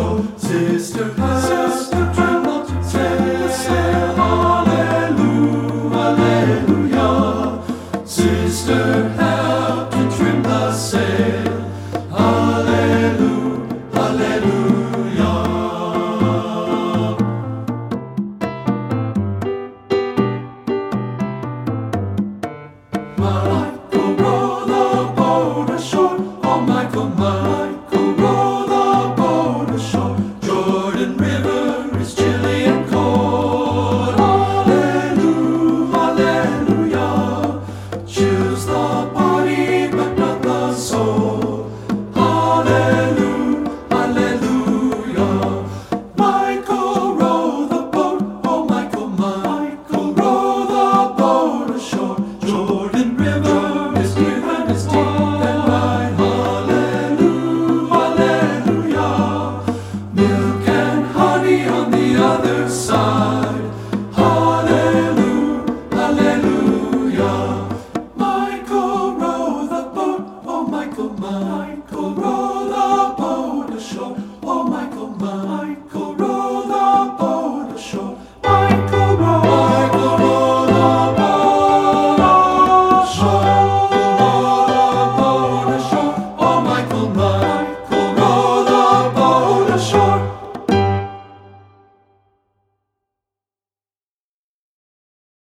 shore. Sister, sister, tremble to say hallelujah, hallelujah. Sister, help to trim the sail. Hallelujah, hallelujah. Michael, row the boat ashore. Oh, Michael, Michael, row the boat ashore. Jordan River is chilly and cold. Hallelujah, hallelujah. Chills the body but not the soul. Hallelujah, hallelujah. Michael, row the boat. Oh, Michael, Michael, row the boat ashore. Jordan River is clear and is deep and wide. Hallelujah, hallelujah. Milk and honey on the other side.